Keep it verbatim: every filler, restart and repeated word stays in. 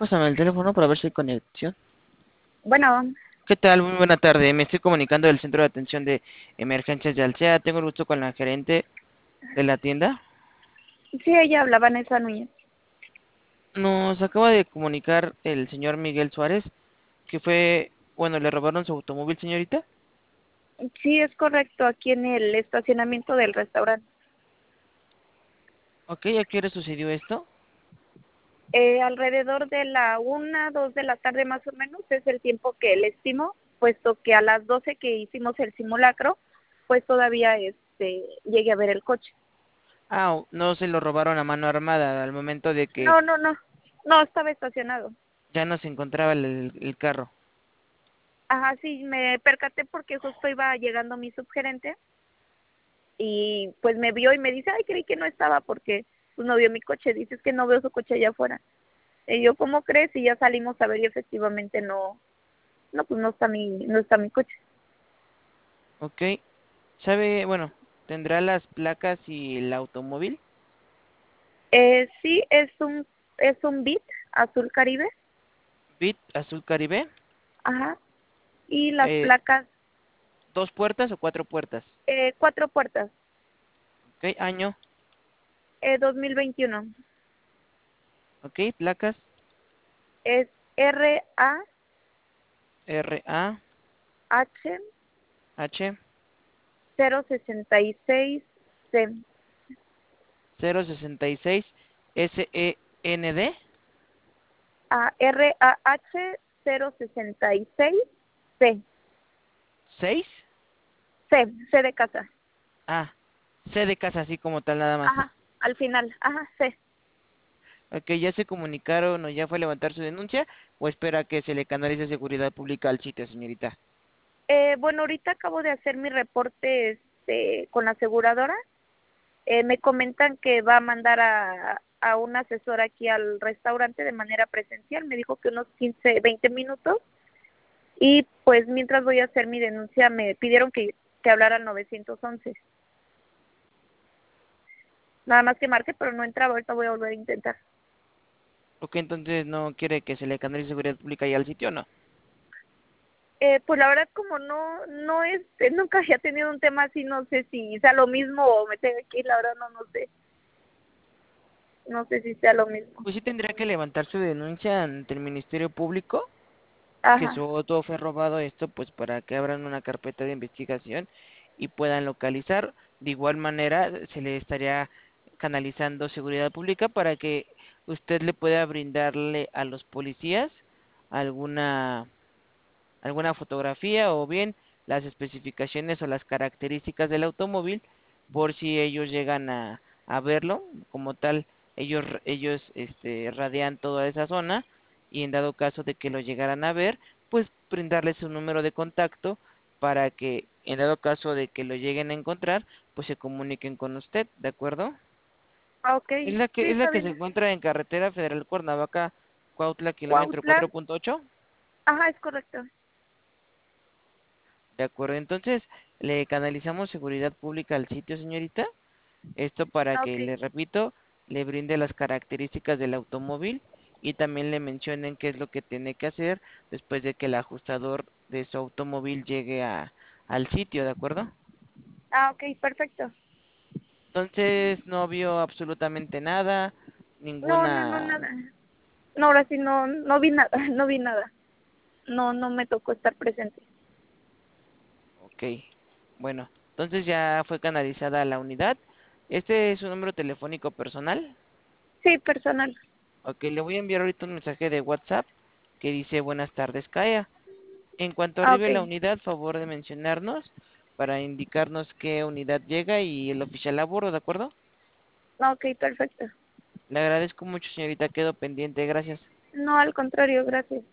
Pásame el teléfono para ver si hay conexión. Bueno, ¿Qué tal? Muy buena tarde. Me estoy comunicando del Centro de Atención de Emergencias de Alsea. Tengo el gusto con la gerente de la tienda. sí, ella habla, Vanessa Núñez. Nos acaba de comunicar el señor Miguel Suárez que fue, bueno, le robaron su automóvil, señorita. Sí, es correcto, aquí en el estacionamiento del restaurante. Ok, ¿a qué hora sucedió esto? Eh, alrededor de la una, dos de la tarde más o menos es el tiempo que le estimo, puesto que a las doce que hicimos el simulacro, pues todavía este llegué a ver el coche. Ah, no se lo robaron a mano armada al momento de que No, no, no, no, estaba estacionado. ya no se encontraba el, el carro. Ajá, sí, me percaté porque justo iba llegando mi subgerente y pues me vio y me dice, ay, creí que no estaba porque pues no vio mi coche, dices que no veo su coche allá afuera. Y yo, ¿cómo crees? Y ya salimos a ver y efectivamente no, no, pues no está mi, no está mi coche. Ok, ¿sabe? Bueno, ¿tendrá las placas y el automóvil? Eh, sí, es un, es un Beat azul Caribe, Bit Azul Caribe. ajá, y las Eh, placas, ¿Dos puertas o cuatro puertas? eh, cuatro puertas, Ok, año. eh, dos mil veintiuno. Ok, placas. Es R A R A H H cero sesenta y seis C. cero sesenta y seis S E N D A R A H cero sesenta y seis C. seis. C, C de casa. Ah, C de casa, así como tal, nada más. Ajá, al final, ajá, C. Ok, ¿ya se comunicaron o ya fue a levantar su denuncia? ¿O espera que se le canalice seguridad pública al sitio, señorita? Eh, bueno, ahorita acabo de hacer mi reporte este, con la aseguradora. Eh, me comentan que va a mandar a, a un asesor aquí al restaurante de manera presencial. Me dijo que unos quince, veinte minutos. Y pues mientras voy a hacer mi denuncia, me pidieron que, que hablara al nueve once. Nada más que marque, pero no entraba. Ahorita voy a volver a intentar. Ok, entonces no quiere que se le canalice seguridad pública ya al sitio, ¿no? Eh, pues la verdad, como no, no este, nunca había tenido un tema así, no sé si sea lo mismo o me tenga que ir, la verdad no, no sé. No sé si sea lo mismo. Pues sí tendría que levantar su denuncia ante el Ministerio Público, que su Ajá. auto fue robado, esto pues para que abran una carpeta de investigación y puedan localizar. De igual manera se le estaría canalizando seguridad pública para que usted le pueda brindarle a los policías alguna alguna fotografía o bien las especificaciones o las características del automóvil por si ellos llegan a, a verlo como tal. Ellos ellos este radian toda esa zona y en dado caso de que lo llegaran a ver, pues brindarles un número de contacto para que en dado caso de que lo lleguen a encontrar, pues se comuniquen con usted, ¿de acuerdo? Ah, ok. Es la Sí, que es la está que se bien. encuentra en carretera Federal Cuernavaca, Cuautla, kilómetro Cuautla. cuatro punto ocho. Ajá, es correcto. De acuerdo, entonces le canalizamos seguridad pública al sitio, señorita. Esto para Ah, que, ok. le repito, le brinde las características del automóvil y también le mencionen qué es lo que tiene que hacer después de que el ajustador de su automóvil llegue a, al sitio, ¿de acuerdo? Ah, ok, perfecto. Entonces no vio absolutamente nada, No, no, no, ninguna... nada. No, ahora sí no, no vi nada, no vi nada. No, no me tocó estar presente. Ok, bueno, entonces ya fue canalizada a la unidad. ¿Este es su número telefónico personal? Sí, personal. Ok, le voy a enviar ahorita un mensaje de WhatsApp que dice buenas tardes, Kaya. En cuanto Ah, ok. arribe la unidad, favor de mencionarnos para indicarnos qué unidad llega y el oficial a bordo, ¿de acuerdo? Ah, ok, perfecto. Le agradezco mucho, señorita, quedo pendiente, gracias. No, al contrario, gracias.